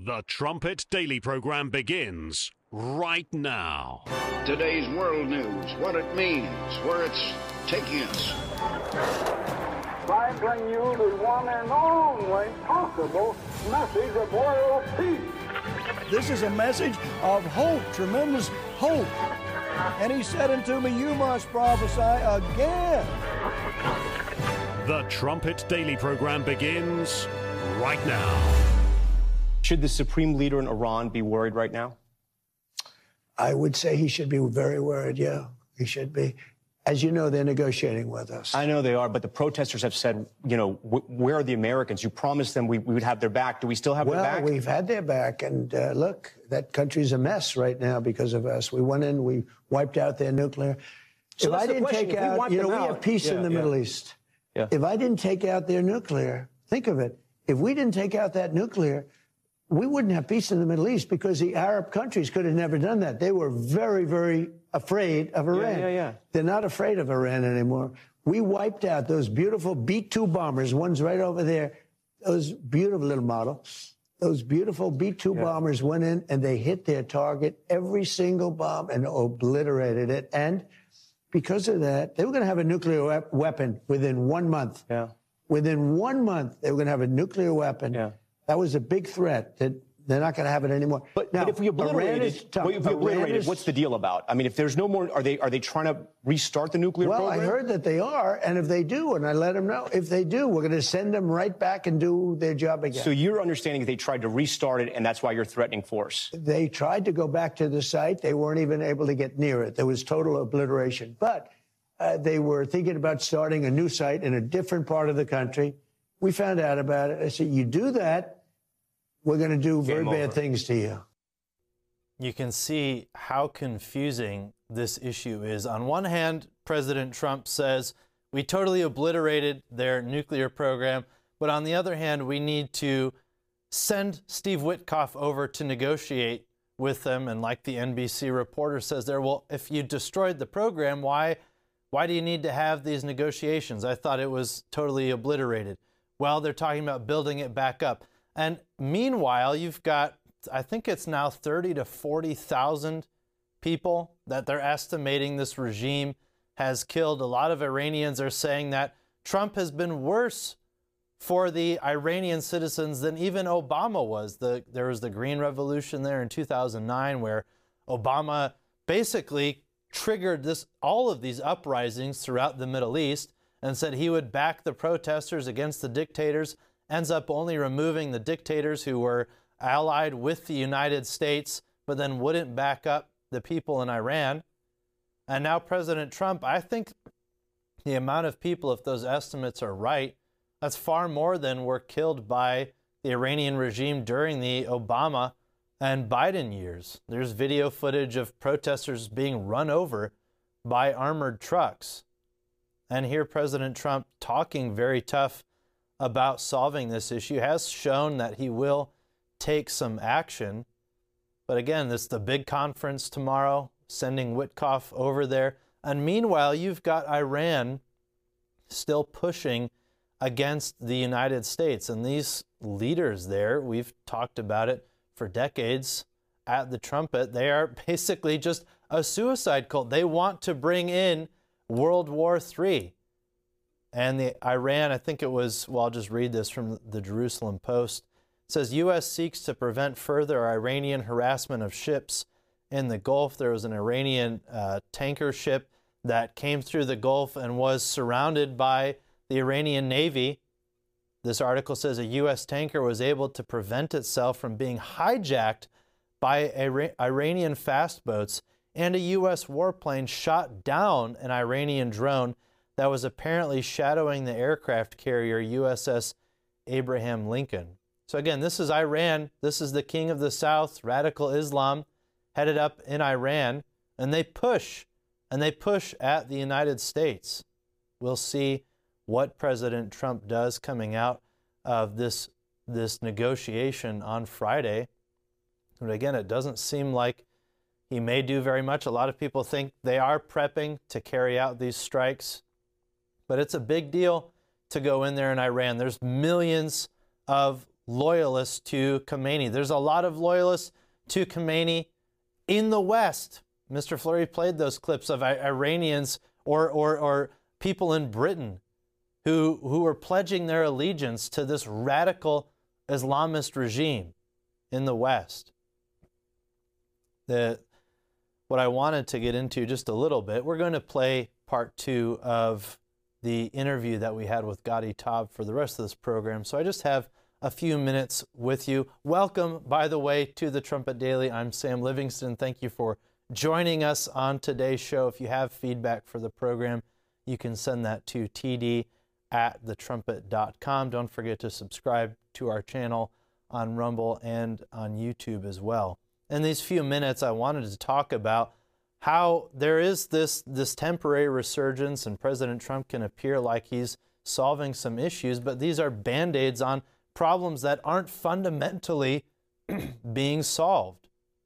The Trumpet Daily program begins right now. Today's world news, what it means, where it's taking us. I bring you the one and only possible message of world peace. This is a message of hope, tremendous hope. And he said unto me, you must prophesy again. The Trumpet Daily program begins right now. Should the supreme leader in Iran be worried right now? I would say he should be very worried, yeah. He should be. As you know, they're negotiating with us. I know they are, but the protesters have said, you know, where are the Americans? You promised them we would have their back. Do we still have their back? Well, we've had their back, and look, that country's a mess right now because of us. We went in, we wiped out their nuclear. So if I didn't take out, you know, we have peace in the Middle East. Yeah. If I didn't take out their nuclear, think of it. If we didn't take out that nuclear, we wouldn't have peace in the Middle East because the Arab countries could have never done that. They were very, very afraid of Iran. They're not afraid of Iran anymore. We wiped out those beautiful B-2 bombers, one's right over there, those beautiful little model. Those beautiful B-2 bombers went in and they hit their target, every single bomb, and obliterated it. And because of that, they were going to have a nuclear weapon within 1 month. Yeah. Within 1 month, they were going to have a nuclear weapon. Yeah. That was a big threat. That they're not going to have it anymore. But, now, but if we obliterate it, what's the deal about? I mean, if there's no more, are they trying to restart the nuclear program? Well, I heard that they are, and if they do, and I let them know, if they do, we're going to send them right back and do their job again. So your understanding is they tried to restart it, and that's why you're threatening force? They tried to go back to the site. They weren't even able to get near it. There was total obliteration. But they were thinking about starting a new site in a different part of the country. We found out about it. I said, you do that, we're going to do very bad things to you. You can see how confusing this issue is. On one hand, President Trump says, we totally obliterated their nuclear program. But on the other hand, we need to send Steve Witkoff over to negotiate with them. And like the NBC reporter says there, well, if you destroyed the program, why do you need to have these negotiations? I thought it was totally obliterated. Well, they're talking about building it back up. And meanwhile, you've got, I think it's now 30 to 40,000 people that they're estimating this regime has killed. A lot of Iranians are saying that Trump has been worse for the Iranian citizens than even Obama was. There was the Green Revolution there in 2009 where Obama basically triggered all of these uprisings throughout the Middle East and said he would back the protesters against the dictators. Ends up only removing the dictators who were allied with the United States, but then wouldn't back up the people in Iran. And now President Trump, I think the amount of people, if those estimates are right, that's far more than were killed by the Iranian regime during the Obama and Biden years. There's video footage of protesters being run over by armored trucks. And here President Trump talking very tough about solving this issue, has shown that he will take some action. But again, this is the big conference tomorrow, sending Witkoff over there. And meanwhile, you've got Iran still pushing against the United States. And these leaders there, we've talked about it for decades at the Trumpet, they are basically just a suicide cult. They want to bring in World War III. And the Iran, I think it was, well, I'll just read this from the Jerusalem Post. It says, U.S. seeks to prevent further Iranian harassment of ships in the Gulf. There was an Iranian tanker ship that came through the Gulf and was surrounded by the Iranian Navy. This article says a U.S. tanker was able to prevent itself from being hijacked by Iranian fast boats, and a U.S. warplane shot down an Iranian drone that was apparently shadowing the aircraft carrier USS Abraham Lincoln. So again, this is Iran. This is the king of the South, radical Islam, headed up in Iran, and they push at the United States. We'll see what President Trump does coming out of this negotiation on Friday. But again, it doesn't seem like he may do very much. A lot of people think they are prepping to carry out these strikes. But it's a big deal to go in there in Iran. There's millions of loyalists to Khomeini. There's a lot of loyalists to Khomeini in the West. Mr. Fleury played those clips of Iranians or people in Britain who were pledging their allegiance to this radical Islamist regime in the West. What I wanted to get into just a little bit, we're going to play part 2 of the interview that we had with Gadi Taub for the rest of this program. So I just have a few minutes with you. Welcome, by the way, to the Trumpet Daily. I'm Sam Livingston. Thank you for joining us on today's show. If you have feedback for the program, you can send that to td@thetrumpet.com. Don't forget to subscribe to our channel on Rumble and on YouTube as well. In these few minutes, I wanted to talk about how there is this temporary resurgence, and President Trump can appear like he's solving some issues, but these are Band-Aids on problems that aren't fundamentally being solved.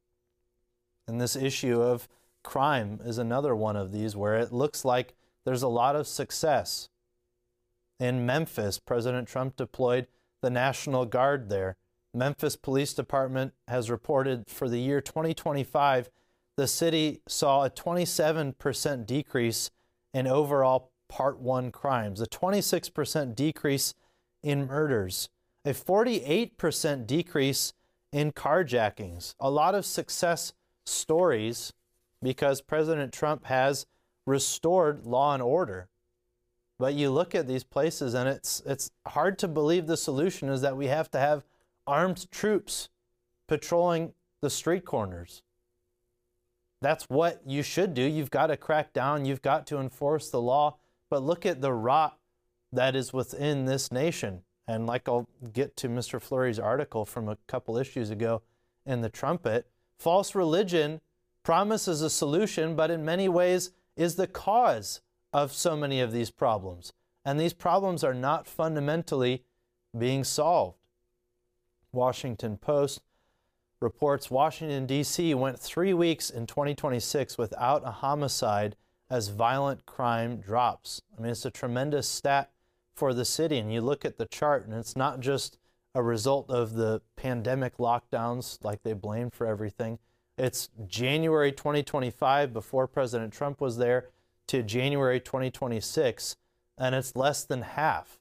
And this issue of crime is another one of these where it looks like there's a lot of success. In Memphis, President Trump deployed the National Guard there. Memphis Police Department has reported for the year 2025, the city saw a 27% decrease in overall Part 1 crimes, a 26% decrease in murders, a 48% decrease in carjackings. A lot of success stories because President Trump has restored law and order. But you look at these places and it's hard to believe the solution is that we have to have armed troops patrolling the street corners. That's what you should do. You've got to crack down. You've got to enforce the law. But look at the rot that is within this nation. And like I'll get to Mr. Fleury's article from a couple issues ago in the Trumpet, false religion promises a solution, but in many ways is the cause of so many of these problems. And these problems are not fundamentally being solved. Washington Post reports Washington, D.C. went 3 weeks in 2026 without a homicide as violent crime drops. I mean, it's a tremendous stat for the city. And you look at the chart, and it's not just a result of the pandemic lockdowns like they blame for everything. It's January 2025, before President Trump was there, to January 2026, and it's less than half.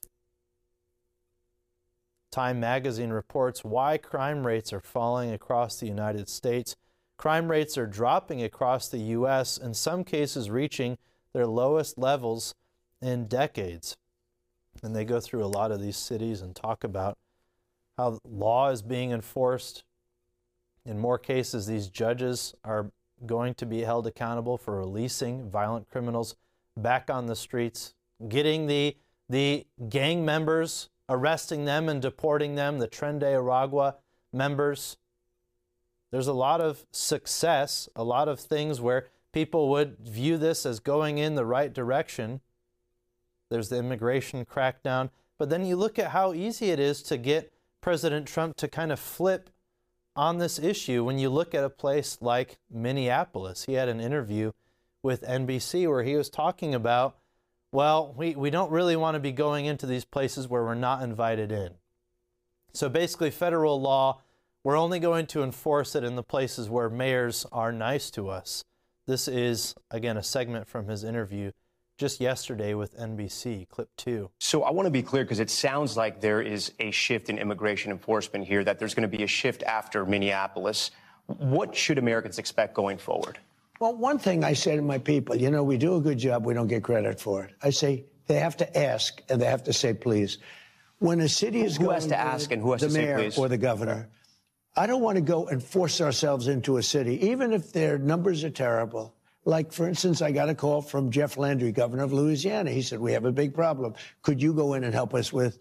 Time magazine reports why crime rates are falling across the United States. Crime rates are dropping across the U.S., in some cases reaching their lowest levels in decades. And they go through a lot of these cities and talk about how law is being enforced. In more cases, these judges are going to be held accountable for releasing violent criminals back on the streets, getting the gang members, arresting them and deporting them, the Tren de Aragua members. There's a lot of success, a lot of things where people would view this as going in the right direction. There's the immigration crackdown. But then you look at how easy it is to get President Trump to kind of flip on this issue when you look at a place like Minneapolis. He had an interview with NBC where he was talking about, well, we don't really want to be going into these places where we're not invited in. So basically, federal law, we're only going to enforce it in the places where mayors are nice to us. This is, again, a segment from his interview just yesterday with NBC, clip 2. So I want to be clear, because it sounds like there is a shift in immigration enforcement here, that there's going to be a shift after Minneapolis. What should Americans expect going forward? Well, one thing I say to my people, you know, we do a good job, we don't get credit for it. I say they have to ask and they have to say please. When a city is going, who has to ask and who has to say please? The mayor or the governor. I don't want to go and force ourselves into a city, even if their numbers are terrible. Like, for instance, I got a call from Jeff Landry, governor of Louisiana. He said, we have a big problem. Could you go in and help us with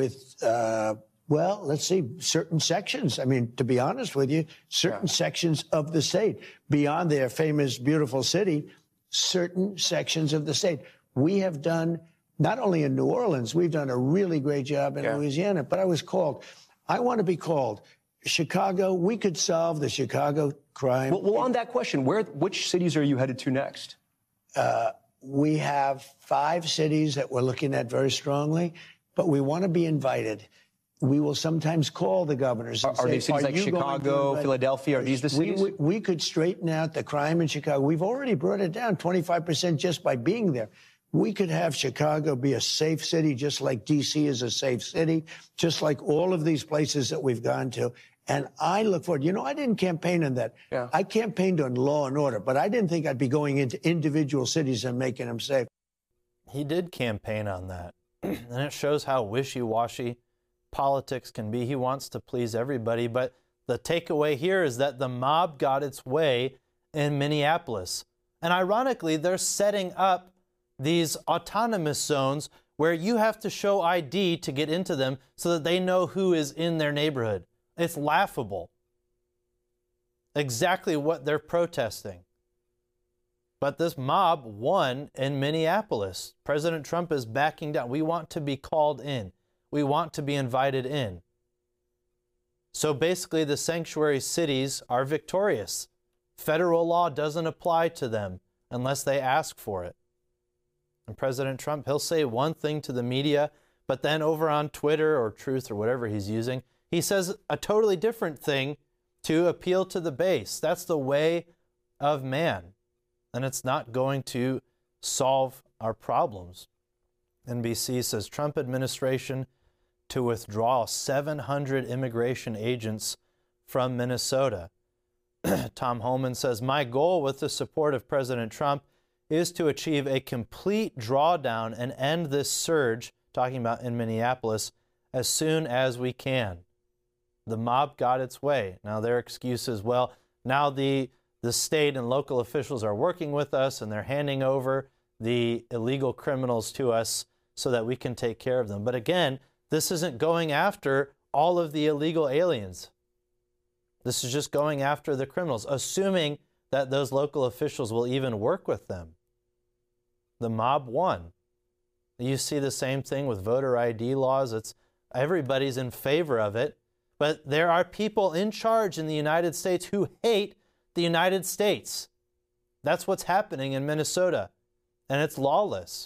well, let's see, certain sections. I mean, to be honest with you, certain sections of the state, beyond their famous, beautiful city, certain sections of the state. We have done, not only in New Orleans, we've done a really great job in Louisiana, but I was called. I want to be called. Chicago, we could solve the Chicago crime. Well, on that question, which cities are you headed to next? We have 5 cities that we're looking at very strongly, but we want to be invited. We will sometimes call the governors. And Are say, these cities like you going to Chicago, invite-" Philadelphia, are these the cities? We could straighten out the crime in Chicago. We've already brought it down 25% just by being there. We could have Chicago be a safe city, just like D.C. is a safe city, just like all of these places that we've gone to. And I look forward. You know, I didn't campaign on that. Yeah. I campaigned on law and order, but I didn't think I'd be going into individual cities and making them safe. He did campaign on that. And it shows how wishy-washy politics can be. He wants to please everybody. But the takeaway here is that the mob got its way in Minneapolis. And ironically, they're setting up these autonomous zones where you have to show ID to get into them so that they know who is in their neighborhood. It's laughable. Exactly what they're protesting. But this mob won in Minneapolis. President Trump is backing down. We want to be called in. We want to be invited in. So basically, the sanctuary cities are victorious. Federal law doesn't apply to them unless they ask for it. And President Trump, he'll say one thing to the media, but then over on Twitter or Truth or whatever he's using, he says a totally different thing to appeal to the base. That's the way of man. And it's not going to solve our problems. NBC says Trump administration to withdraw 700 immigration agents from Minnesota. Tom Homan says, my goal with the support of President Trump is to achieve a complete drawdown and end this surge, talking about in Minneapolis, as soon as we can. The mob got its way. Now their excuse is, well, now the state and local officials are working with us and they're handing over the illegal criminals to us so that we can take care of them. But again, this isn't going after all of the illegal aliens. This is just going after the criminals, assuming that those local officials will even work with them. The mob won. You see the same thing with voter ID laws. Everybody's in favor of it, but there are people in charge in the United States who hate the United States. That's what's happening in Minnesota, and it's lawless.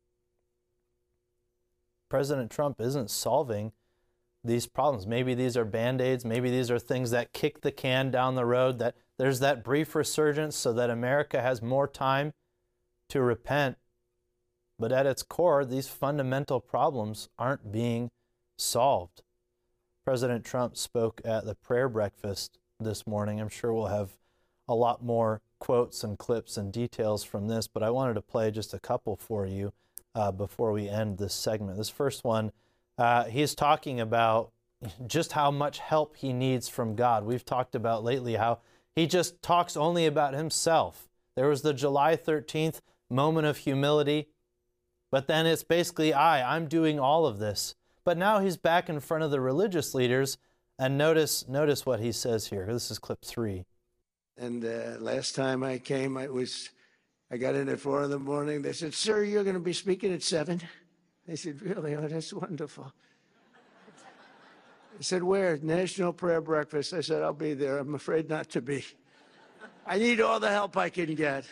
President Trump isn't solving these problems. Maybe these are Band-Aids. Maybe these are things that kick the can down the road, that there's that brief resurgence so that America has more time to repent. But at its core, these fundamental problems aren't being solved. President Trump spoke at the prayer breakfast this morning. I'm sure we'll have a lot more quotes and clips and details from this, but I wanted to play just a couple for you before we end this segment. This first one, he's talking about just how much help he needs from God. We've talked about lately how he just talks only about himself. There was the July 13th moment of humility, but then it's basically I'm doing all of this. But now he's back in front of the religious leaders, and notice what he says here. This is clip 3. And last time I came, I got in at 4 a.m. They said, sir, you're going to be speaking at 7. I said, really? Oh, that's wonderful. I said, where? National Prayer Breakfast. I said, I'll be there. I'm afraid not to be. I need all the help I can get.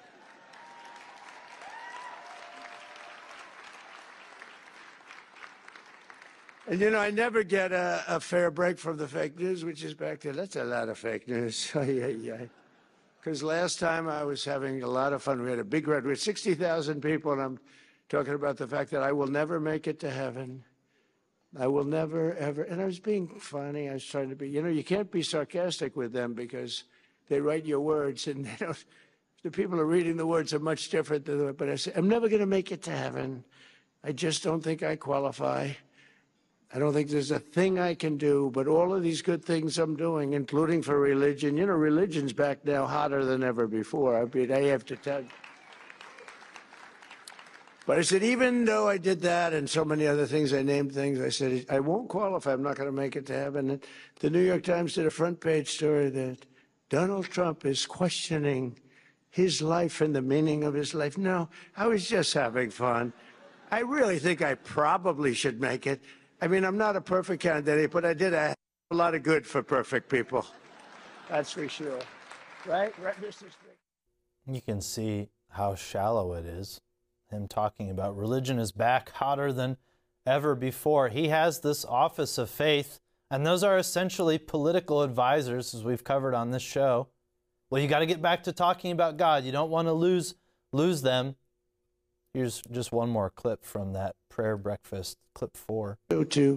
And, you know, I never get a fair break from the fake news, which is back there. That's a lot of fake news. Because last time I was having a lot of fun. We had a big crowd. We had 60,000 people, and I'm talking about the fact that I will never make it to heaven. I will never, ever. And I was being funny. I was trying to be, you know, you can't be sarcastic with them because they write your words, and they don't. The people who are reading the words are much different than but I said, I'm never going to make it to heaven. I just don't think I qualify. I don't think there's a thing I can do, but all of these good things I'm doing, including for religion, you know, religion's back now hotter than ever before. I mean, I have to tell you. But I said, even though I did that and so many other things, I named things, I said, I won't qualify. I'm not going to make it to heaven. And the New York Times did a front page story that Donald Trump is questioning his life and the meaning of his life. No, I was just having fun. I really think I probably should make it. I mean, I'm not a perfect candidate, but I did a lot of good for perfect people. That's for sure. Right, Mr. Speaker? You can see how shallow it is. Him talking about religion is back hotter than ever before. He has this office of faith, and those are essentially political advisors, as we've covered on this show. Well, you got to get back to talking about God. You don't want to lose them. Here's just one more clip from that prayer breakfast, clip 4. To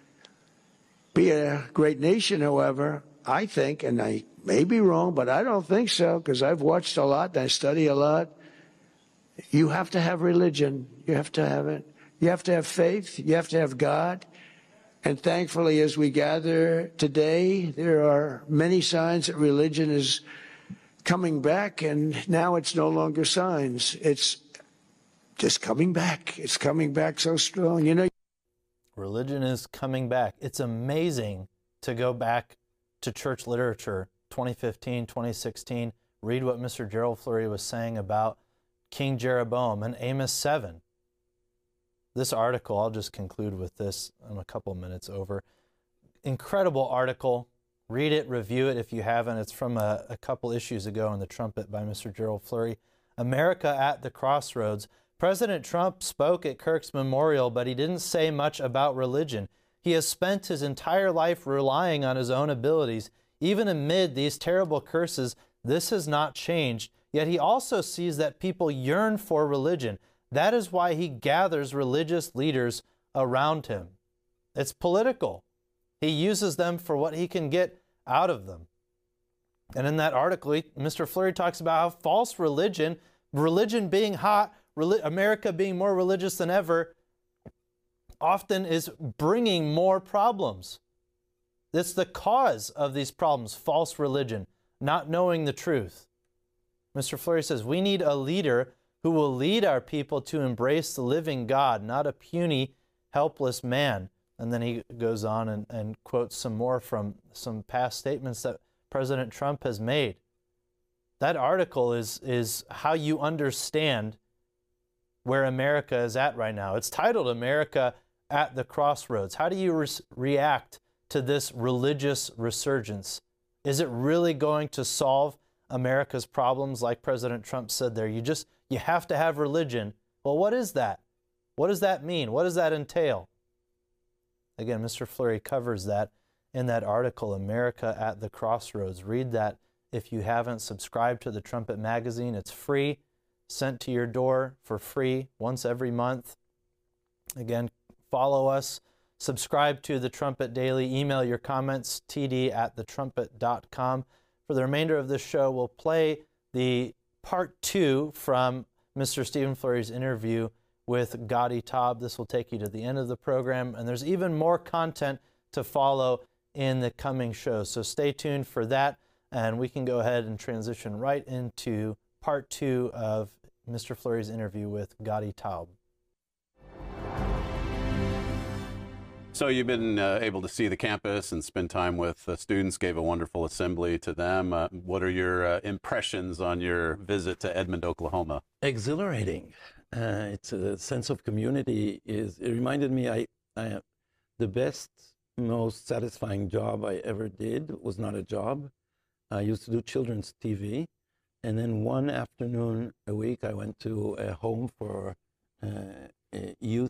be a great nation, however, I think, and I may be wrong, but I don't think so, because I've watched a lot and I study a lot. You have to have religion. You have to have it. You have to have faith. You have to have God. And thankfully, as we gather today, there are many signs that religion is coming back, and now it's no longer signs. It's just coming back. It's coming back so strong. You know, religion is coming back. It's amazing to go back to church literature, 2015, 2016, read what Mr. Gerald Flurry was saying about King Jeroboam and Amos 7. This article, I'll just conclude with this. I'm a couple minutes over. Incredible article. Read it, review it if you haven't. It's from a couple issues ago on The Trumpet by Mr. Gerald Flurry. America at the Crossroads. President Trump spoke at Kirk's memorial, but he didn't say much about religion. He has spent his entire life relying on his own abilities. Even amid these terrible curses, this has not changed. Yet he also sees that people yearn for religion. That is why he gathers religious leaders around him. It's political. He uses them for what he can get out of them. And in that article, Mr. Flurry talks about how false religion being hot, America being more religious than ever, often is bringing more problems. It's the cause of these problems, false religion, not knowing the truth. Mr. Flurry says, we need a leader who will lead our people to embrace the living God, not a puny, helpless man. And then he goes on and quotes some more from some past statements that President Trump has made. That article is how you understand where America is at right now. It's titled America at the Crossroads. How do you react to this religious resurgence? Is it really going to solve America's problems like President Trump said there? You have to have religion. Well, what is that? What does that mean? What does that entail? Again, Mr. Flurry covers that in that article, America at the Crossroads. Read that if you haven't. Subscribed to the Trumpet magazine. It's free, sent to your door for free once every month. Again, follow us. Subscribe to the Trumpet Daily. Email your comments, td@thetrumpet.com. For the remainder of this show, we'll play the part 2 from Mr. Stephen Flurry's interview with Gadi Taub. This will take you to the end of the program, and there's even more content to follow in the coming shows. So stay tuned for that, and we can go ahead and transition right into part 2 of Mr. Flurry's interview with Gadi Taub. So you've been able to see the campus and spend time with the students, gave a wonderful assembly to them. What are your impressions on your visit to Edmond, Oklahoma? Exhilarating. It's a sense of community. It reminded me the best, most satisfying job I ever did was not a job. I used to do children's TV. And then one afternoon a week, I went to a home for youth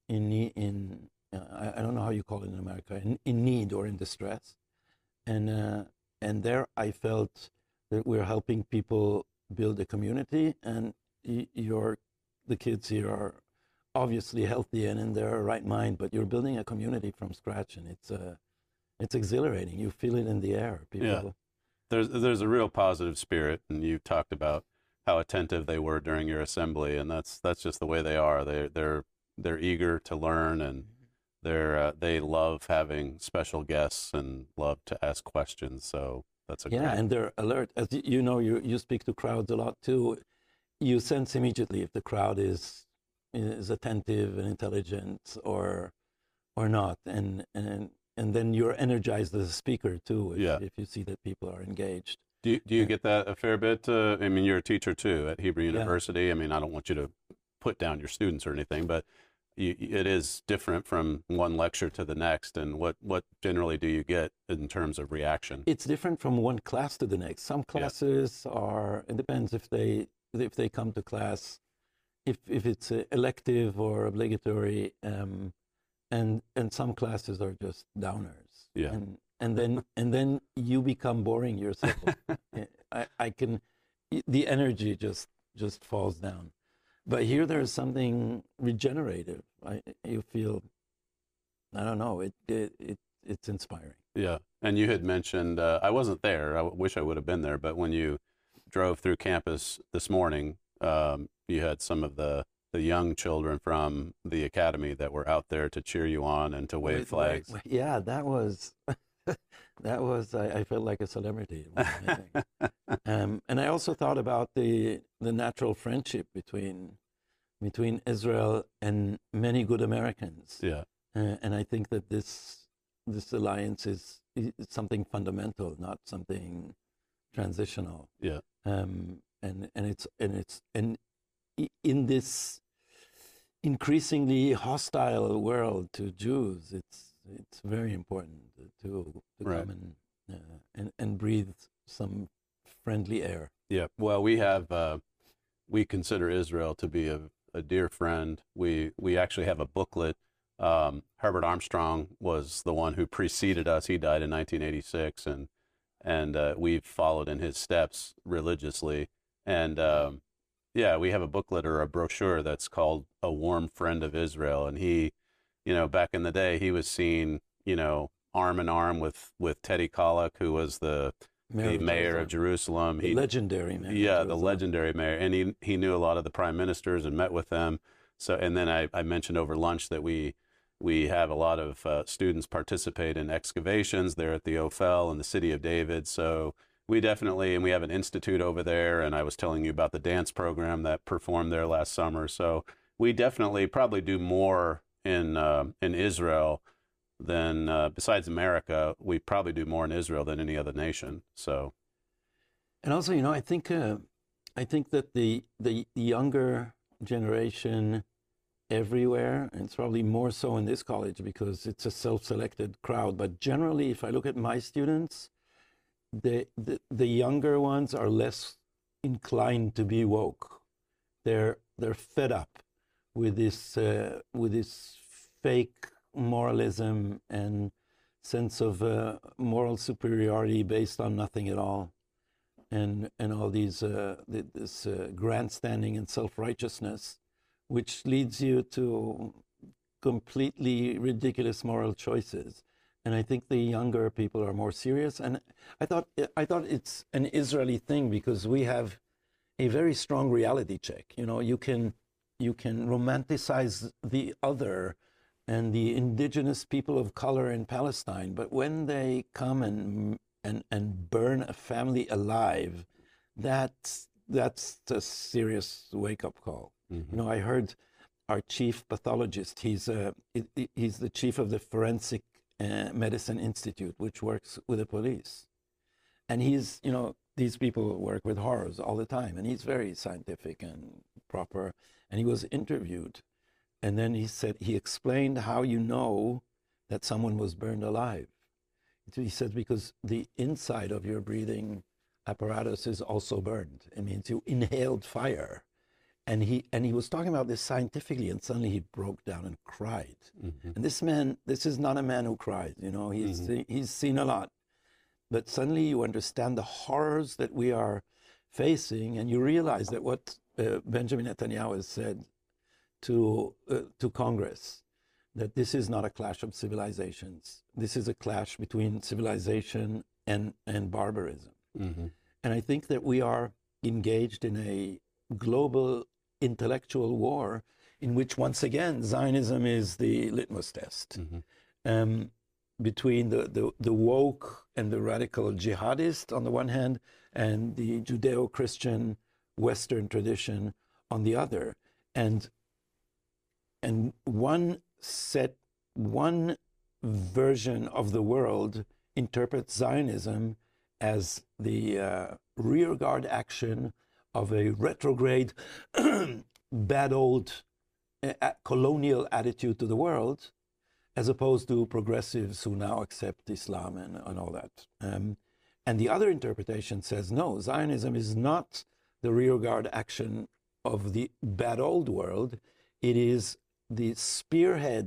I don't know how you call it in America, in need or in distress. And there I felt that we're helping people build a community, and the kids here are obviously healthy and in their right mind, but you're building a community from scratch, and it's exhilarating. You feel it in the air. People. Yeah. There's a real positive spirit, and you've talked about how attentive they were during your assembly, and that's just the way they are. They're eager to learn, and they love having special guests and love to ask questions. So that's great. And they're alert. As you know, you speak to crowds a lot too. You sense immediately if the crowd is attentive and intelligent or not, and then you're energized as a speaker too if you see that people are engaged. Do you get that a fair bit? I mean, you're a teacher too at Hebrew University. I mean, I don't want you to put down your students or anything, but it is different from one lecture to the next. And what generally do you get in terms of reaction? It's different from one class to the next. Some classes are, it depends if they come to class, if it's elective or obligatory, and some classes are just downers. Yeah. And then you become boring yourself. The energy just falls down. But here there's something regenerative. You feel, I don't know, it's inspiring. Yeah. And you had mentioned, I wasn't there, I wish I would have been there, but when you drove through campus this morning, you had some of the young children from the academy that were out there to cheer you on and to wave flags. Yeah, that was, I felt like a celebrity. It was amazing. And I also thought about the natural friendship between Israel and many good Americans. Yeah. And I think that this alliance is something fundamental, not something transitional. Yeah. And in this increasingly hostile world to Jews, it's very important to right. come and breathe some friendly air. Yeah. Well, we consider Israel to be a dear friend. We actually have a booklet. Herbert Armstrong was the one who preceded us. He died in 1986, and we've followed in his steps religiously. And yeah, we have a booklet or a brochure that's called A Warm Friend of Israel. And he, back in the day, he was seen, arm in arm with Teddy Kollek, who was the mayor of Jerusalem. The legendary mayor. Yeah, the legendary mayor. And he knew a lot of the prime ministers and met with them. So, and then I mentioned over lunch that we have a lot of students participate in excavations there at the Ophel in the city of David. So we definitely, and we have an institute over there, and I was telling you about the dance program that performed there last summer. So we definitely probably do more in Israel than, besides America, we probably do more in Israel than any other nation. So, and also, I think that the younger generation everywhere, and it's probably more so in this college because it's a self-selected crowd, but generally, if I look at my students, the younger ones are less inclined to be woke. They're fed up with this fake moralism and sense of moral superiority based on nothing at all, and all these this grandstanding and self-righteousness, which leads you to completely ridiculous moral choices. And I think the younger people are more serious. And I thought it's an Israeli thing because we have a very strong reality check. You can romanticize the other and the indigenous people of color in Palestine, but when they come and burn a family alive, that's a serious wake-up call. Mm-hmm. I heard our chief pathologist. He's the chief of the Forensic Medicine Institute, which works with the police, and he's these people work with horrors all the time, and he's very scientific and proper. And he was interviewed, and then he explained how you know that someone was burned alive. He said because the inside of your breathing apparatus is also burned. It means you inhaled fire. And he was talking about this scientifically, and suddenly he broke down and cried. Mm-hmm. And this is not a man who cries, he's seen a lot. But suddenly you understand the horrors that we are facing, and you realize that what Benjamin Netanyahu has said to Congress, that this is not a clash of civilizations. This is a clash between civilization and barbarism. Mm-hmm. And I think that we are engaged in a global intellectual war in which, once again, Zionism is the litmus test. Mm-hmm. Between the woke and the radical jihadist on the one hand, and the Judeo-Christian Western tradition on the other. And one version of the world interprets Zionism as the rearguard action of a retrograde, bad old colonial attitude to the world, as opposed to progressives who now accept Islam and all that. And the other interpretation says, no, Zionism is not the rearguard action of the bad old world. It is the spearhead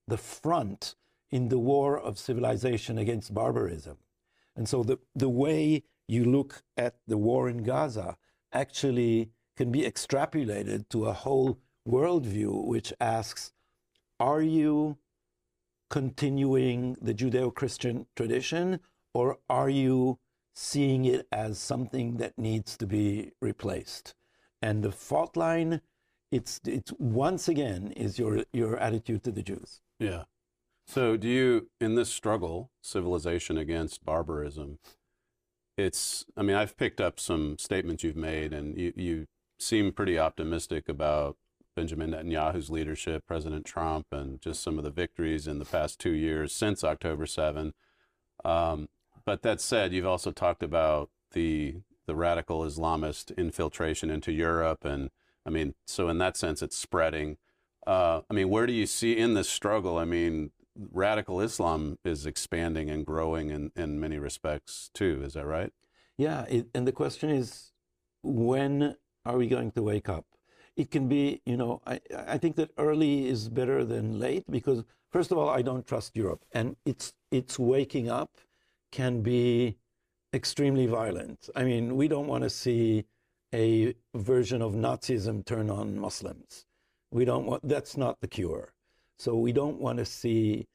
the front in the war of civilization against barbarism. And so the way you look at the war in Gaza actually can be extrapolated to a whole worldview, which asks, are you continuing the Judeo-Christian tradition, or are you seeing it as something that needs to be replaced? And the fault line, it's once again is your attitude to the Jews. Yeah. So do you, in this struggle, civilization against barbarism, I mean, I've picked up some statements you've made, and you seem pretty optimistic about Benjamin Netanyahu's leadership, President Trump, and just some of the victories in the past 2 years since October 7. But that said, you've also talked about the radical Islamist infiltration into Europe, and I mean, so in that sense, it's spreading. I mean, where do you see in this struggle? I mean, radical Islam is expanding and growing in many respects too. Is that right? Yeah, and the question is, when are we going to wake up? It can be, I think that early is better than late, because first of all, I don't trust Europe, and its waking up can be extremely violent. I mean, we don't want to see a version of Nazism turn on Muslims. That's not the cure. So we don't want to see,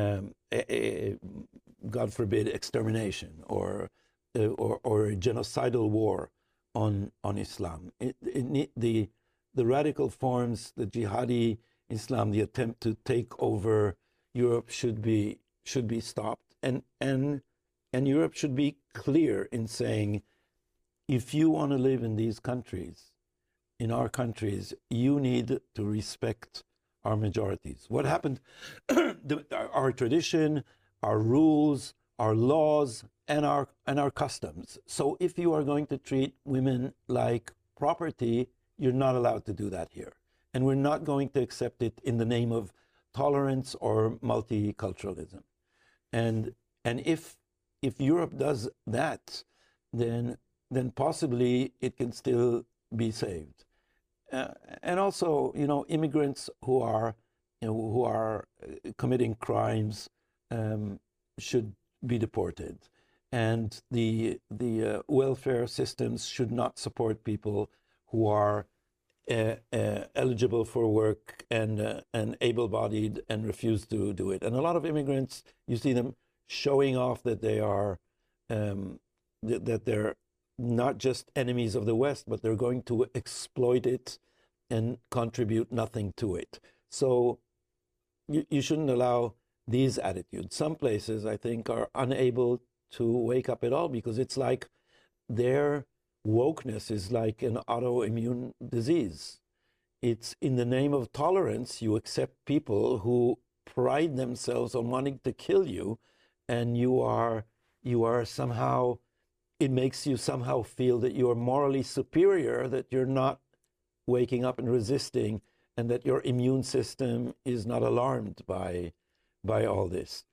God forbid, extermination or a genocidal war on Islam. The radical forms, the jihadi Islam, the attempt to take over Europe should be stopped, and Europe should be clear in saying, if you want to live in these countries, in our countries, you need to respect our majorities. What happened? Our tradition, our rules, our laws, and our customs. So if you are going to treat women like property, you're not allowed to do that here. And we're not going to accept it in the name of tolerance or multiculturalism. And if Europe does that, then possibly it can still be saved. And also, immigrants who are committing crimes should be deported, and the welfare systems should not support people who are eligible for work and able-bodied and refuse to do it. And a lot of immigrants, you see them showing off that they are that they're not just enemies of the West, but they're going to exploit it and contribute nothing to it. So you shouldn't allow these attitudes. Some places, I think, are unable to wake up at all, because it's like their wokeness is like an autoimmune disease. It's in the name of tolerance, you accept people who pride themselves on wanting to kill you, and you are somehow, it makes you somehow feel that you are morally superior, that you're not waking up and resisting, and that your immune system is not alarmed by all this.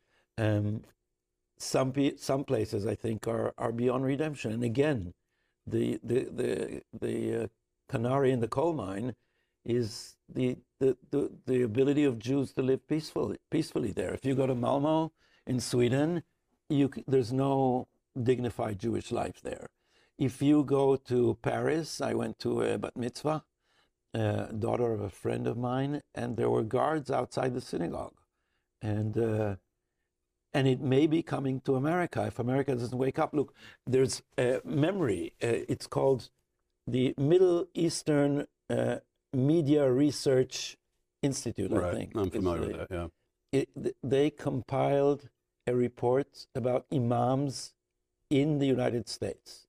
Some places, I think, are beyond redemption. And again, the canary in the coal mine is the ability of Jews to live peacefully there. If you go to Malmö in Sweden, there's no dignified Jewish life there. If you go to Paris, I went to a bat mitzvah, daughter of a friend of mine, and there were guards outside the synagogue. And it may be coming to America if America doesn't wake up. Look, there's a memory. It's called the Middle Eastern Media Research Institute, I think. I'm familiar with that, yeah. They compiled a report about imams in the United States,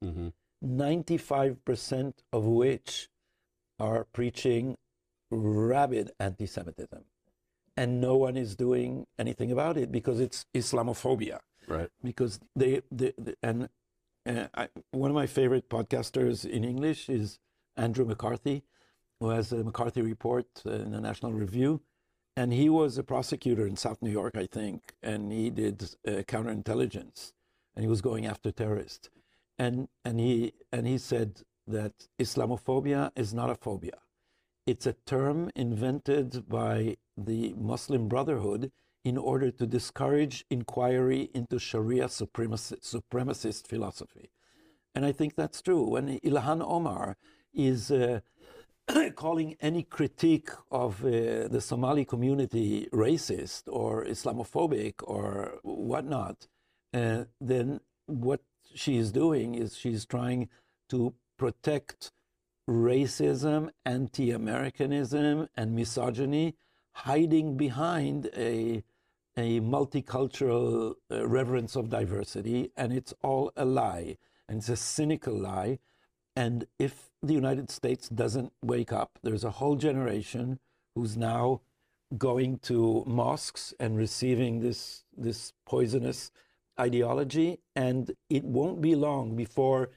95% of which are preaching rabid anti-Semitism. And no one is doing anything about it because it's Islamophobia. Right. Because one of my favorite podcasters in English is Andrew McCarthy, who has the McCarthy Report in the National Review. And he was a prosecutor in South New York, I think, and he did counterintelligence, and he was going after terrorists. And he said that Islamophobia is not a phobia. It's a term invented by the Muslim Brotherhood in order to discourage inquiry into Sharia supremacist philosophy. And I think that's true. When Ilhan Omar is calling any critique of the Somali community racist or Islamophobic or whatnot, then what she is doing is she's trying to protect racism, anti-Americanism, and misogyny, hiding behind a multicultural reverence of diversity, and it's all a lie, and it's a cynical lie. And if the United States doesn't wake up, there's a whole generation who's now going to mosques and receiving this poisonous ideology, and it won't be long before,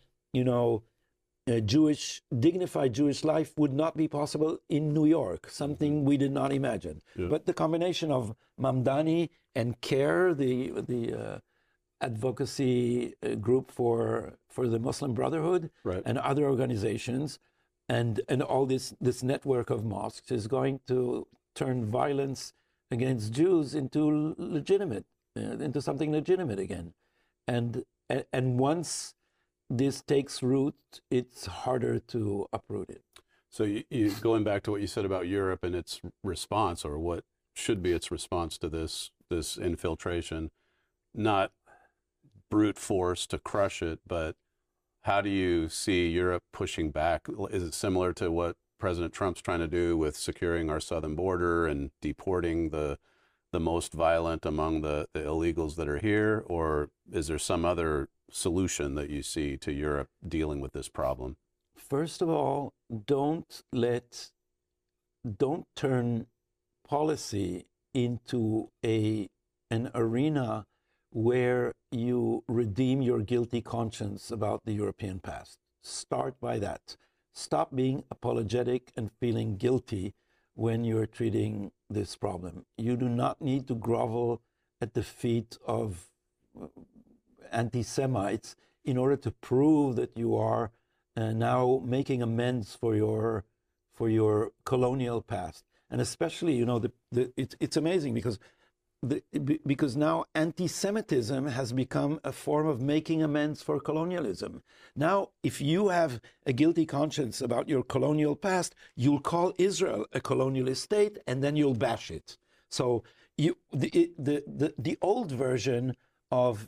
dignified Jewish life would not be possible in New York, something we did not imagine. Yeah. But the combination of Mamdani and CARE, the advocacy group for the Muslim Brotherhood, right, and other organizations, and all this network of mosques is going to turn violence against Jews into something legitimate again. And once this takes root, it's harder to uproot it. So you going back to what you said about Europe and its response, or what should be its response to this infiltration, not brute force to crush it, but how do you see Europe pushing back? Is it similar to what President Trump's trying to do with securing our southern border and deporting the most violent among the illegals that are here? Or is there some other solution that you see to Europe dealing with this problem? First of all, don't turn policy into an arena where you redeem your guilty conscience about the European past. Start by that. Stop being apologetic and feeling guilty when you're treating this problem. You do not need to grovel at the feet of anti-Semites in order to prove that you are now making amends for your colonial past. And especially, it's amazing because now anti-Semitism has become a form of making amends for colonialism. Now, if you have a guilty conscience about your colonial past, you'll call Israel a colonialist state, and then you'll bash it. So the old version of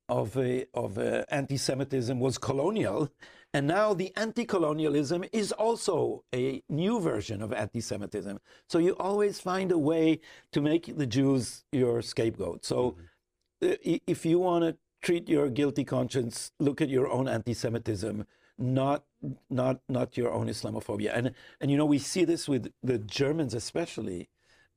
anti-Semitism was colonial, and now the anti-colonialism is also a new version of anti-Semitism. So you always find a way to make the Jews your scapegoat. So if you want to treat your guilty conscience, look at your own anti-Semitism, not your own Islamophobia. And we see this with the Germans especially.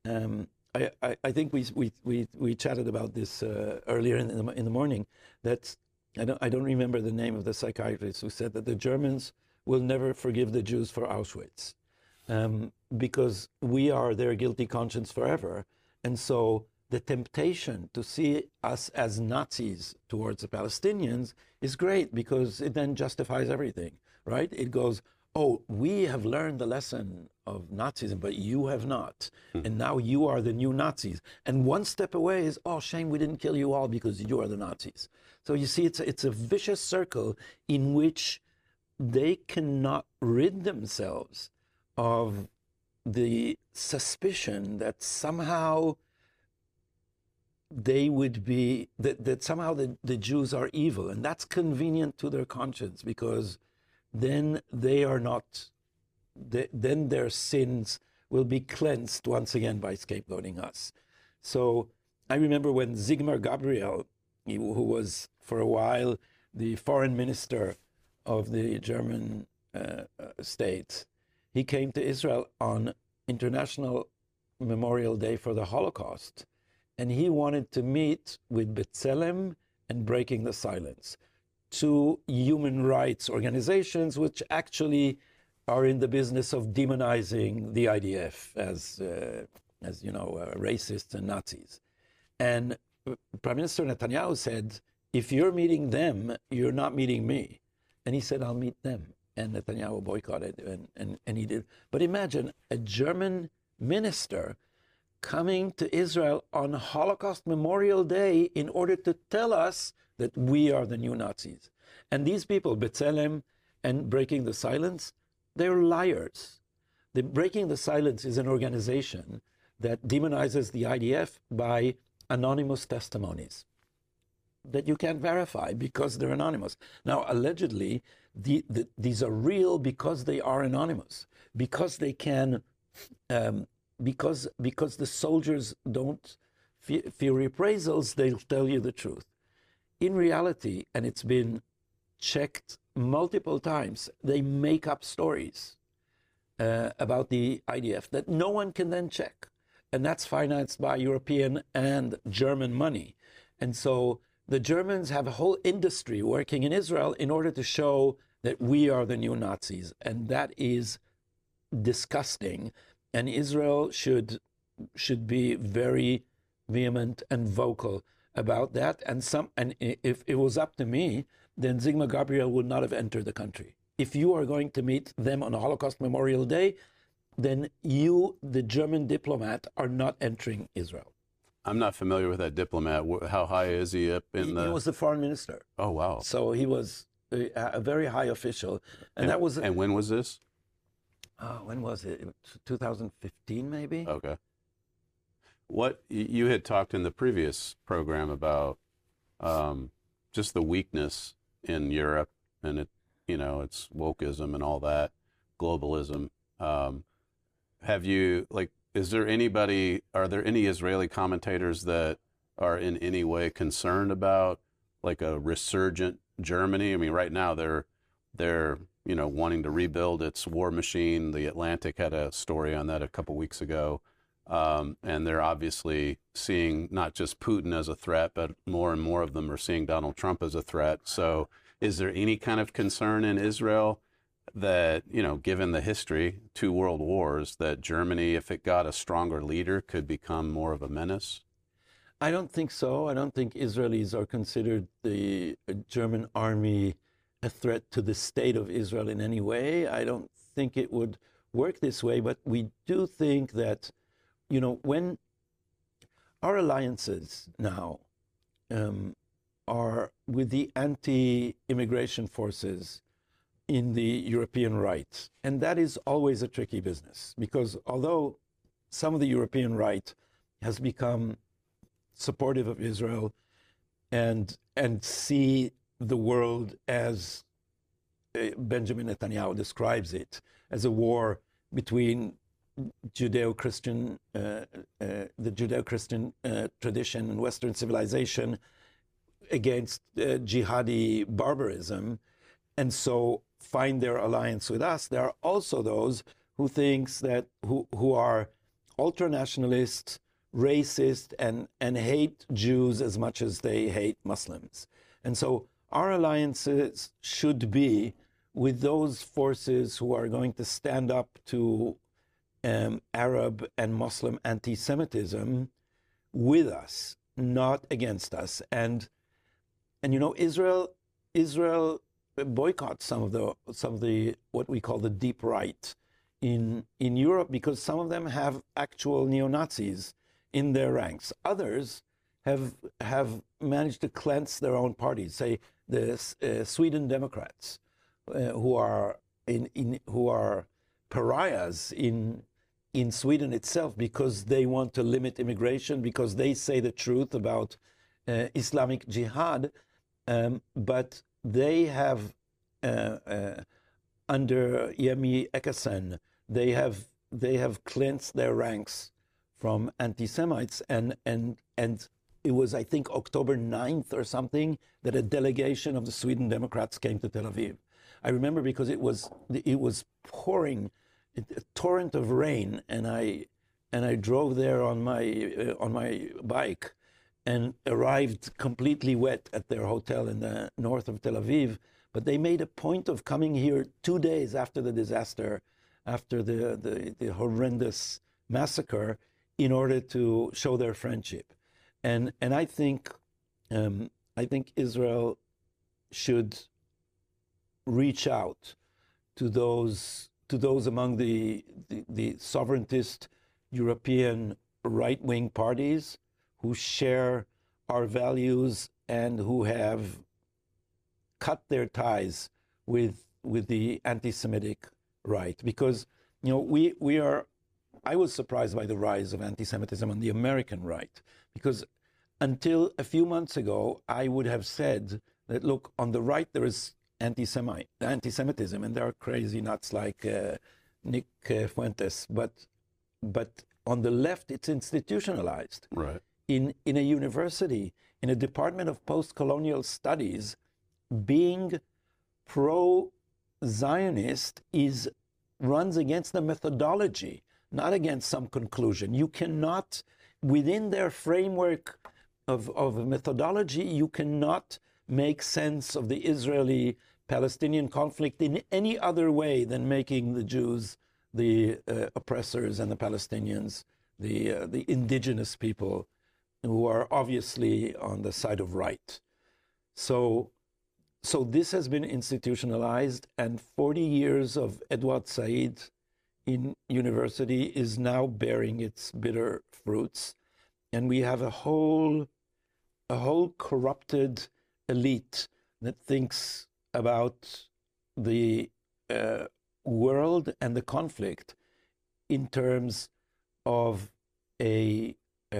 I think we chatted about this earlier in the morning, that I don't remember the name of the psychiatrist who said that the Germans will never forgive the Jews for Auschwitz because we are their guilty conscience forever. And so the temptation to see us as Nazis towards the Palestinians is great, because it then justifies everything, right? It goes, oh, we have learned the lesson of Nazism, but you have not. And now you are the new Nazis. And one step away is, oh, shame we didn't kill you all because you are the Nazis. So you see, it's a vicious circle in which they cannot rid themselves of the suspicion that somehow they would be, that somehow the Jews are evil. And that's convenient to their conscience, because then they are not, then their sins will be cleansed once again by scapegoating us. So I remember when Sigmar Gabriel, who was for a while the foreign minister of the German state, he came to Israel on International Memorial Day for the Holocaust, and he wanted to meet with B'Tselem and Breaking the Silence, two human rights organizations which actually are in the business of demonizing the IDF as racists and Nazis. And Prime Minister Netanyahu said, if you're meeting them, you're not meeting me. And he said, I'll meet them. And Netanyahu boycotted, and he did. But imagine a German minister coming to Israel on Holocaust Memorial Day in order to tell us that we are the new Nazis. And these people, B'Tselem and Breaking the Silence, they're liars. The Breaking the Silence is an organization that demonizes the IDF by anonymous testimonies that you can't verify because they're anonymous. Now, allegedly, these are real because they are anonymous, because they can, because the soldiers don't fear reprisals, they'll tell you the truth. In reality, and it's been checked multiple times, they make up stories about the IDF that no one can then check. And that's financed by European and German money. And so the Germans have a whole industry working in Israel in order to show that we are the new Nazis. And that is disgusting. And Israel should be very vehement and vocal about that. And if it was up to me, then Zygmunt Gabriel would not have entered the country. If you are going to meet them on Holocaust Memorial Day, then you, the German diplomat, are not entering Israel. I'm not familiar with that diplomat. How high is he up in the... He was the foreign minister. Oh, wow. So he was a very high official. And that was... And when was this? When was it? 2015, maybe? Okay. What you had talked in the previous program about just the weakness in Europe and it's wokeism and all that, globalism. Are there any Israeli commentators that are in any way concerned about like a resurgent Germany? I mean, right now they're wanting to rebuild its war machine. The Atlantic had a story on that a couple weeks ago. And they're obviously seeing not just Putin as a threat, but more and more of them are seeing Donald Trump as a threat. So is there any kind of concern in Israel that, given the history, 2 world wars, that Germany, if it got a stronger leader, could become more of a menace? I don't think so. I don't think Israelis are considered the German army a threat to the state of Israel in any way. I don't think it would work this way, but we do think that, when our alliances now are with the anti-immigration forces in the European right, and that is always a tricky business, because although some of the European right has become supportive of Israel and see the world as Benjamin Netanyahu describes it, as a war between Judeo-Christian, the Judeo-Christian tradition and Western civilization against jihadi barbarism, and so find their alliance with us. There are also those who who are ultra-nationalist, racist, and hate Jews as much as they hate Muslims. And so our alliances should be with those forces who are going to stand up to Arab and Muslim anti-Semitism with us, not against us. And Israel boycotts some of the what we call the deep right in Europe, because some of them have actual neo-Nazis in their ranks. Others have managed to cleanse their own parties. Say the Sweden Democrats, who are pariahs in Sweden itself, because they want to limit immigration, because they say the truth about Islamic jihad, but they have under Yemi Ekesen, they have cleansed their ranks from anti-Semites, and it was, I think, October 9th or something that a delegation of the Sweden Democrats came to Tel Aviv. I remember because it was pouring a torrent of rain, and I drove there on my bike and arrived completely wet at their hotel in the north of Tel Aviv. But they made a point of coming here 2 days after the disaster, after the horrendous massacre, in order to show their friendship. And I think Israel should reach out to those among the sovereigntist European right-wing parties who share our values and who have cut their ties with the anti-Semitic right. Because, you know, I was surprised by the rise of anti-Semitism on the American right, because until a few months ago, I would have said that, look, on the right there is anti-Semitism, and there are crazy nuts like Nick Fuentes, but on the left it's institutionalized. Right. In a university, in a department of post-colonial studies, being pro-Zionist runs against the methodology, not against some conclusion. You cannot, within their framework of methodology, you cannot make sense of the Israeli-Palestinian conflict in any other way than making the Jews the oppressors and the Palestinians the indigenous people who are obviously on the side of right. So this has been institutionalized, and 40 years of Edward Said in university is now bearing its bitter fruits. And we have a whole corrupted elite that thinks about the world and the conflict in terms of a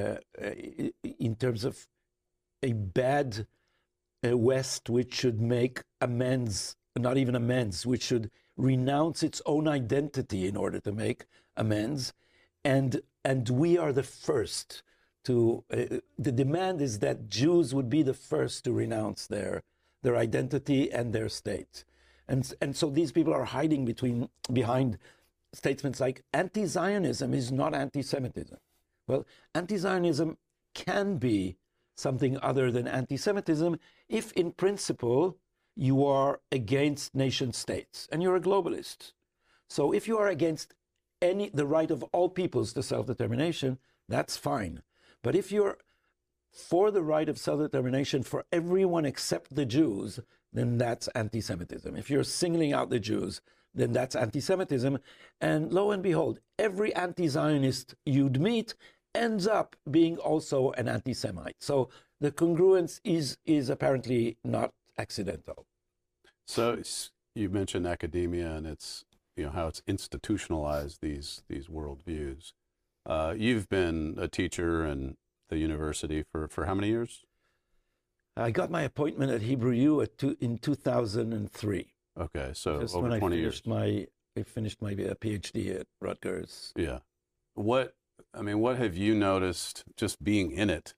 bad West which should make amends, not even amends, which should renounce its own identity in order to make amends, and we are the first to. The demand is that Jews would be the first to renounce their identity and their state, and so these people are hiding behind statements like anti-Zionism is not anti-Semitism. Well, anti-Zionism can be something other than anti-Semitism if, in principle, you are against nation states and you're a globalist. So if you are against the right of all peoples to self-determination, that's fine. But if you're for the right of self-determination for everyone except the Jews, then that's anti-Semitism. If you're singling out the Jews, then that's anti-Semitism. And lo and behold, every anti-Zionist you'd meet ends up being also an anti-Semite. So the congruence is apparently not accidental. So you mentioned academia and it's, how it's institutionalized these worldviews. You've been a teacher in the university for how many years? I got my appointment at Hebrew U in 2003. Okay, so Just over when 20 years. I finished my PhD at Rutgers. Yeah. What have you noticed just being in it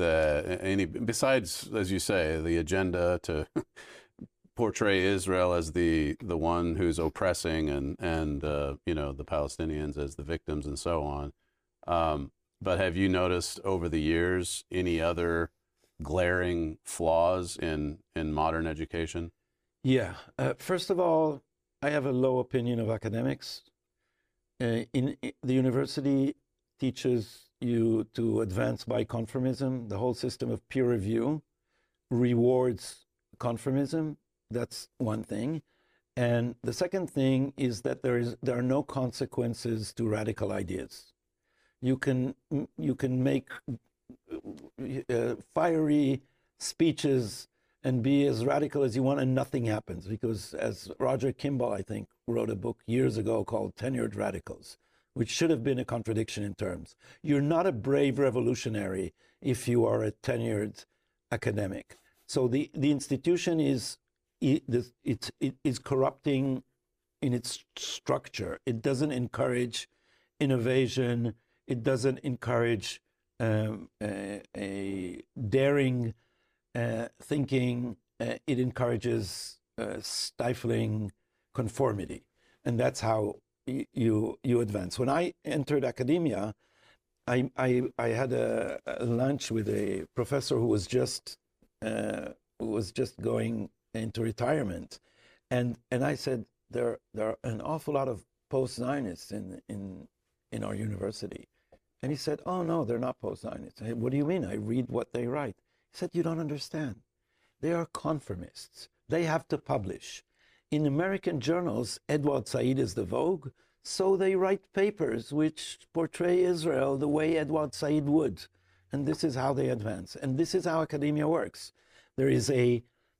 besides, as you say, the agenda to portray Israel as the one who's oppressing and the Palestinians as the victims and so on. But have you noticed over the years any other glaring flaws in modern education? Yeah. First of all, I have a low opinion of academics. In the university teaches you to advance by conformism. The whole system of peer review rewards conformism. That's one thing. And the second thing is that there are no consequences to radical ideas. You can make fiery speeches and be as radical as you want, and nothing happens, because as Roger Kimball, I think, wrote a book years ago called Tenured Radicals, which should have been a contradiction in terms. You're not a brave revolutionary if you are a tenured academic. So the institution is corrupting in its structure. It doesn't encourage innovation. It doesn't encourage a daring thinking. It encourages stifling conformity, and that's how you advance. When I entered academia, I had a lunch with a professor who was just going into retirement, and I said there are an awful lot of post-Zionists in our university. And he said, "Oh no, they're not post-Zionists." I said, "What do you mean? I read what they write." He said, "You don't understand. They are conformists. They have to publish. In American journals, Edward Said is the Vogue, So they write papers which portray Israel the way Edward Said would. And this is how they advance. And this is how academia works. There is a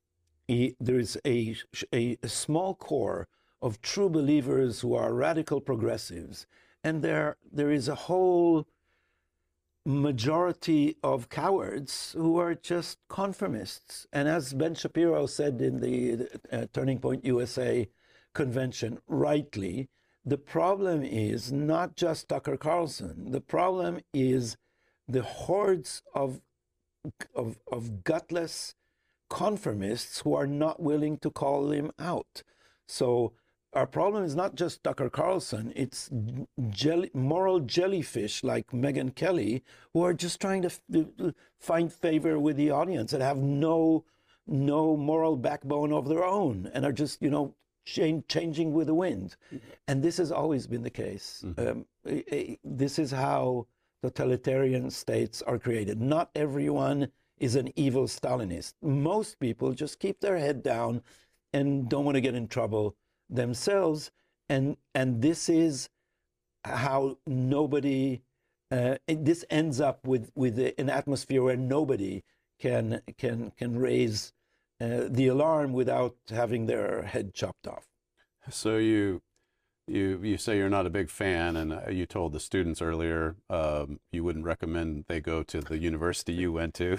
small core of true believers who are radical progressives. And there is a whole majority of cowards who are just conformists. And as Ben Shapiro said in the Turning Point USA convention, rightly, the problem is not just Tucker Carlson. The problem is the hordes of gutless conformists who are not willing to call him out. So our problem is not just Tucker Carlson, it's moral jellyfish like Megyn Kelly who are just trying to find favor with the audience and have no moral backbone of their own and are just, changing with the wind. And this has always been the case. This is how totalitarian states are created. Not everyone is an evil Stalinist. Most people just keep their head down and don't want to get in trouble themselves. And this is how nobody, this ends up with an atmosphere where nobody can raise the alarm without having their head chopped off. So you say you're not a big fan, and you told the students earlier you wouldn't recommend they go to the university you went to.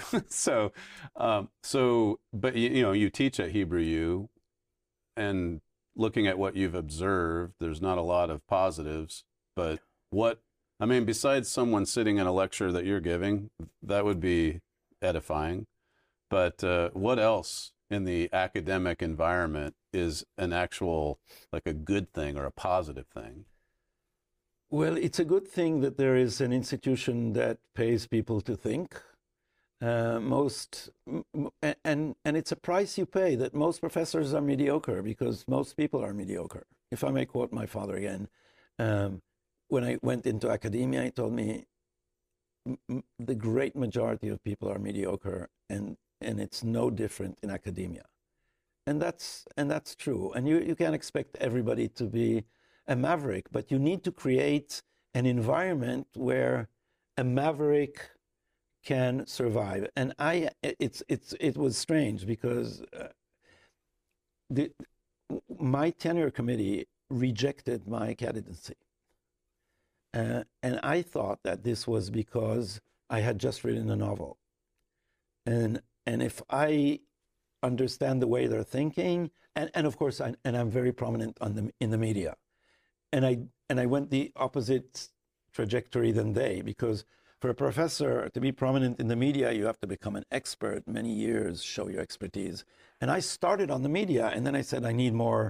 But you teach at Hebrew U, and looking at what you've observed, there's not a lot of positives. But besides someone sitting in a lecture that you're giving, that would be edifying. But what else in the academic environment is an actual, like a good thing or a positive thing? Well, it's a good thing that there is an institution that pays people to think. And it's a price you pay that most professors are mediocre because most people are mediocre. If I may quote my father again, when I went into academia, he told me the great majority of people are mediocre, and it's no different in academia. And that's true. And you can't expect everybody to be a maverick, but you need to create an environment where a maverick can survive. And it was strange because my tenure committee rejected my candidacy. And I thought that this was because I had just written a novel. And if I understand the way they're thinking, and of course, I'm very prominent in the media, and I went the opposite trajectory than they, because for a professor to be prominent in the media, you have to become an expert, many years, show your expertise. And I started on the media, and then I said I need more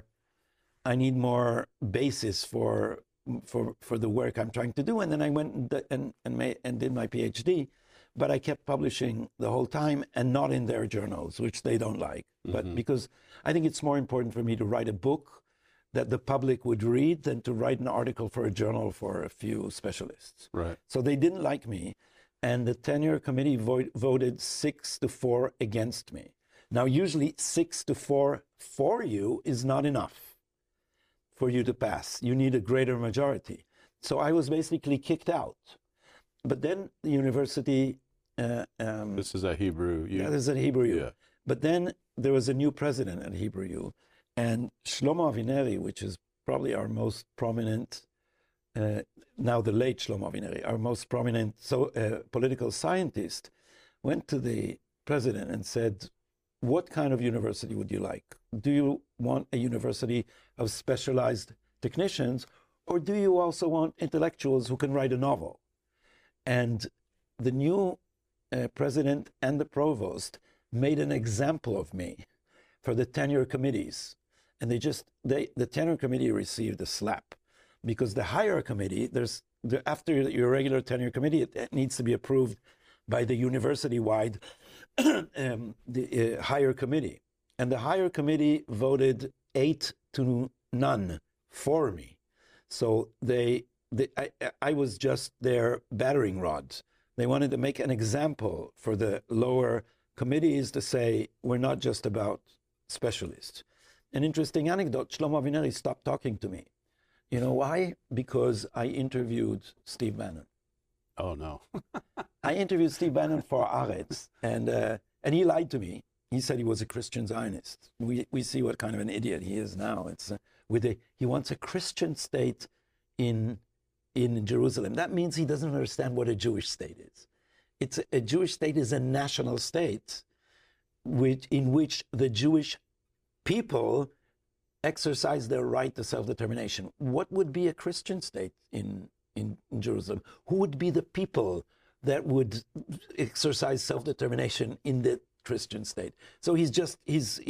basis for the work I'm trying to do, and then I went and did my PhD. But I kept publishing the whole time, and not in their journals, which they don't like. But because I think it's more important for me to write a book that the public would read than to write an article for a journal for a few specialists. Right. So they didn't like me, and the tenure committee voted 6-4 against me. Now, usually 6-4 for you is not enough for you to pass. You need a greater majority. So I was basically kicked out. But then the university... this is at Hebrew U? Yeah, this is at Hebrew U. Yeah. But then there was a new president at Hebrew U. And Shlomo Avineri, which is probably our most prominent, now the late Shlomo Avineri, our most prominent political scientist, went to the president and said, what kind of university would you like? Do you want a university of specialized technicians, or do you also want intellectuals who can write a novel? And the new president and the provost made an example of me for the tenure committees. And the tenure committee received a slap, because the higher committee, after your regular tenure committee, it needs to be approved by the university-wide higher committee. And the higher committee voted 8-0 for me. So I was just their battering rod. They wanted to make an example for the lower committees to say, we're not just about specialists. An interesting anecdote, Shlomo Avineri stopped talking to me. You know why? Because I interviewed Steve Bannon. Oh, no. I interviewed Steve Bannon for Haaretz, and he lied to me. He said he was a Christian Zionist. We see what kind of an idiot he is now. It's he wants a Christian state in Jerusalem. That means he doesn't understand what a Jewish state is. A Jewish state is a national state in which the Jewish people exercise their right to self-determination. What would be a Christian state in Jerusalem? Who would be the people that would exercise self-determination in the Christian state? So he's just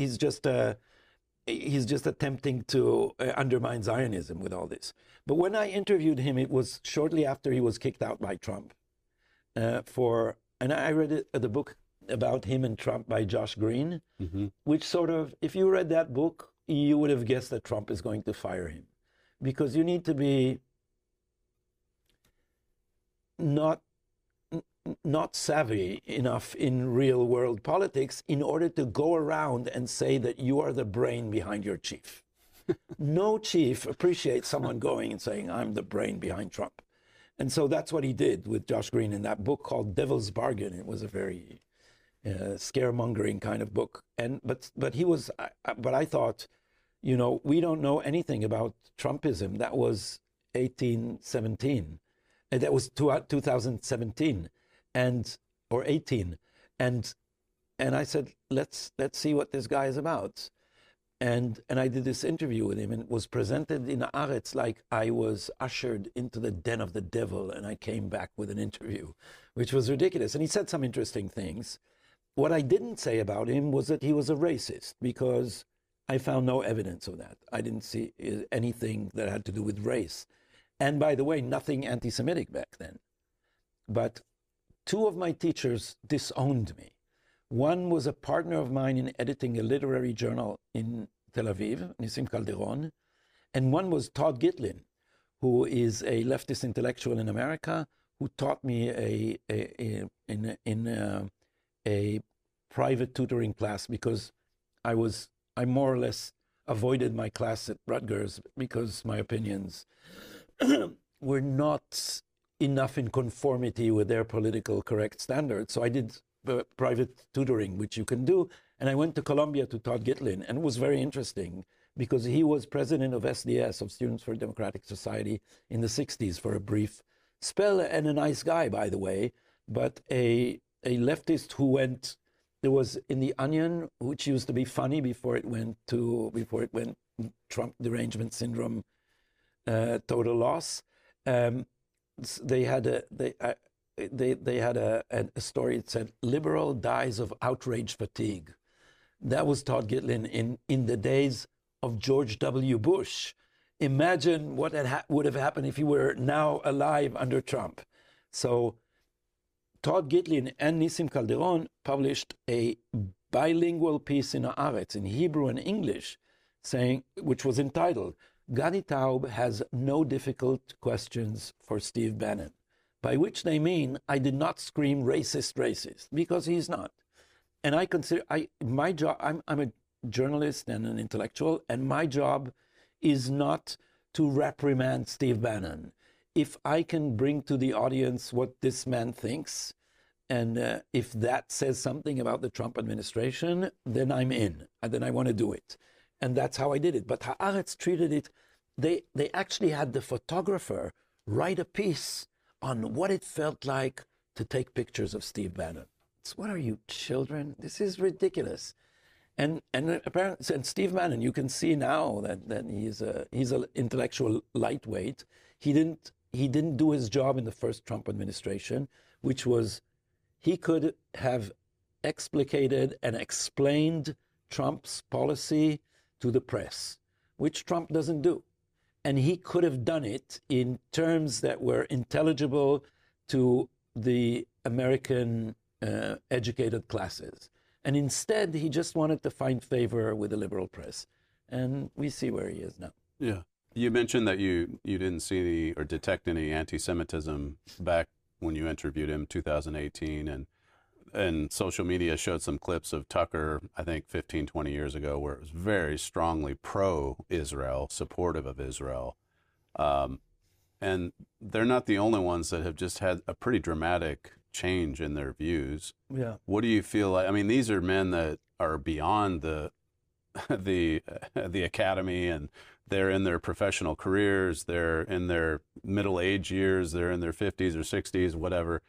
attempting to undermine Zionism with all this. But when I interviewed him, it was shortly after he was kicked out by Trump. And I read the book about him and Trump by Josh Green, which sort of, if you read that book, you would have guessed that Trump is going to fire him, because you need to be not savvy enough in real world politics in order to go around and say that you are the brain behind your chief. No chief appreciates someone going and saying, I'm the brain behind Trump. And so that's what he did with Josh Green in that book called Devil's Bargain. It was a very scaremongering kind of book. But I thought, we don't know anything about Trumpism. That was 1817. And that was 2017 or 18. And I said, let's see what this guy is about. And I did this interview with him, and it was presented in Haaretz like I was ushered into the den of the devil, and I came back with an interview, which was ridiculous. And he said some interesting things. What I didn't say about him was that he was a racist, because I found no evidence of that. I didn't see anything that had to do with race. And by the way, nothing anti-Semitic back then. But two of my teachers disowned me. One was a partner of mine in editing a literary journal in Tel Aviv, Nissim Calderon, and one was Todd Gitlin, who is a leftist intellectual in America, who taught me in a private tutoring class, because I more or less avoided my class at Rutgers because my opinions were not enough in conformity with their political correct standards. So I did private tutoring, which you can do. And I went to Columbia to Todd Gitlin, and it was very interesting because he was president of SDS, of Students for Democratic Society, in the 60s for a brief spell, and a nice guy, by the way, but a leftist who went, there was in The Onion, which used to be funny before it went Trump derangement syndrome, total loss. They had a story that said, "Liberal dies of outrage fatigue." That was Todd Gitlin in the days of George W. Bush. Imagine what would have happened if he were now alive under Trump. So Todd Gitlin and Nissim Calderon published a bilingual piece in Haaretz, in Hebrew and English, which was entitled, "Gadi Taub has no difficult questions for Steve Bannon," by which they mean I did not scream racist, because he's not. And I consider, my job, I'm a journalist and an intellectual, and my job is not to reprimand Steve Bannon. If I can bring to the audience what this man thinks, and if that says something about the Trump administration, then I'm in, and then I want to do it. And that's how I did it. But Haaretz treated it, they actually had the photographer write a piece on what it felt like to take pictures of Steve Bannon. What are you, children? This is ridiculous. And apparently, and Steve Bannon, you can see now that he's an intellectual lightweight. He didn't do his job in the first Trump administration, which was he could have explicated and explained Trump's policy to the press, which Trump doesn't do. And he could have done it in terms that were intelligible to the American educated classes. And instead, he just wanted to find favor with the liberal press. And we see where he is now. Yeah. You mentioned that you didn't see or detect any anti-Semitism back when you interviewed him in 2018. And social media showed some clips of Tucker, I think 15, 20 years ago, where it was very strongly pro-Israel, supportive of Israel. And they're not the only ones that have just had a pretty dramatic change in their views. Yeah. What do you feel like? I mean, these are men that are beyond the academy, and they're in their professional careers. They're in their middle age years. They're in their 50s or 60s, whatever.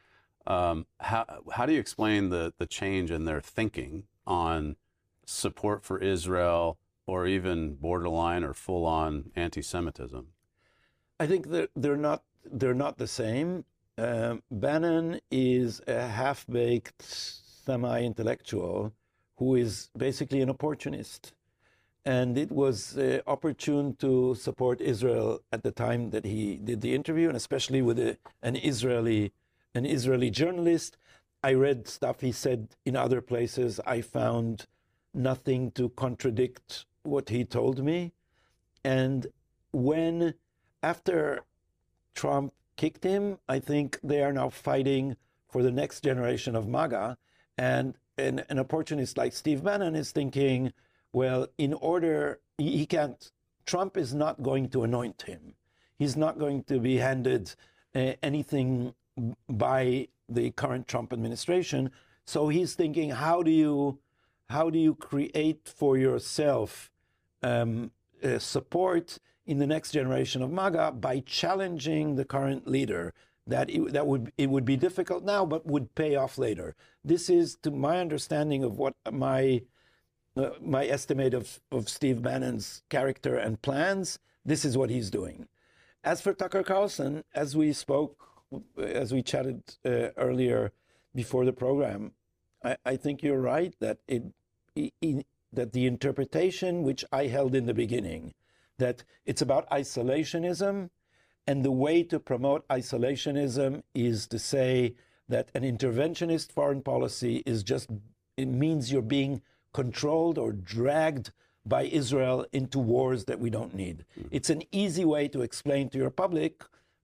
How do you explain the change in their thinking on support for Israel, or even borderline or full-on anti-Semitism? I think that they're not the same. Bannon is a half-baked semi-intellectual who is basically an opportunist, and it was opportune to support Israel at the time that he did the interview, and especially with an Israeli journalist. I read stuff he said in other places. I found nothing to contradict what he told me, and after Trump kicked him, I think they are now fighting for the next generation of MAGA. And an opportunist like Steve Bannon is thinking, well, he can't, Trump is not going to anoint him. He's not going to be handed anything by the current Trump administration. So he's thinking, how do you create for yourself support in the next generation of MAGA by challenging the current leader? It would be difficult now, but would pay off later. This is, to my understanding of what my estimate of Steve Bannon's character and plans, this is what he's doing. As for Tucker Carlson, as we chatted earlier before the program, I think you're right that that the interpretation which I held in the beginning, that it's about isolationism, and the way to promote isolationism is to say that an interventionist foreign policy it means you're being controlled or dragged by Israel into wars that we don't need. It's an easy way to explain to your public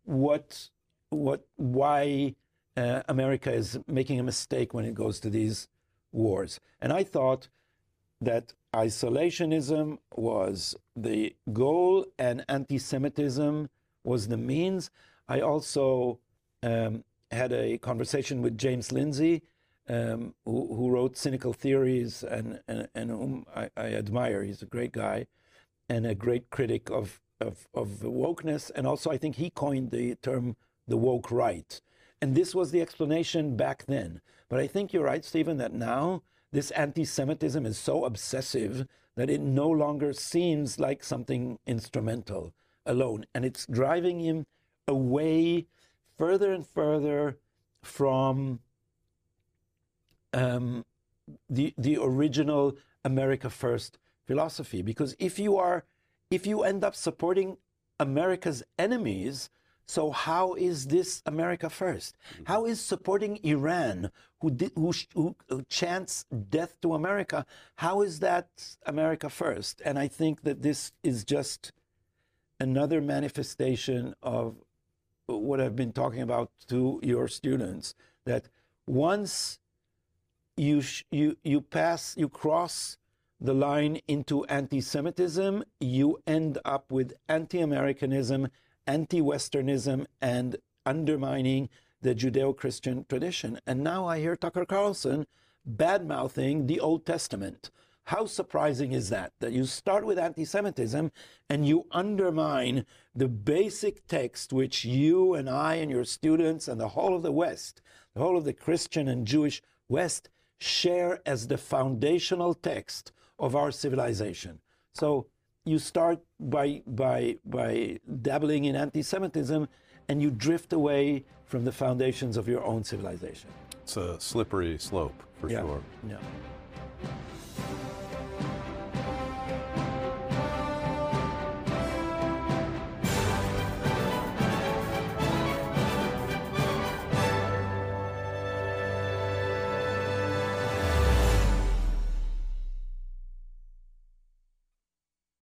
why America is making a mistake when it goes to these wars. And I thought that isolationism was the goal and anti-Semitism was the means. I also had a conversation with James Lindsay, who wrote Cynical Theories and whom I admire. He's a great guy and a great critic of wokeness. And also I think he coined the term the woke right. And this was the explanation back then. But I think you're right, Stephen, that now this anti-Semitism is so obsessive that it no longer seems like something instrumental alone. And it's driving him away further and further from the original America First philosophy. Because if you end up supporting America's enemies, so how is this America First? How is supporting Iran, who chants death to America, how is that America First? And I think that this is just another manifestation of what I've been talking about to your students, that once you cross the line into anti-Semitism, you end up with anti-Americanism, anti-Westernism, and undermining the Judeo-Christian tradition. And now I hear Tucker Carlson bad-mouthing the Old Testament. How surprising is that? That you start with anti-Semitism and you undermine the basic text which you and I and your students and the whole of the West, the whole of the Christian and Jewish West share as the foundational text of our civilization. So you start by dabbling in anti-Semitism and you drift away from the foundations of your own civilization. It's a slippery slope, for sure. Yeah.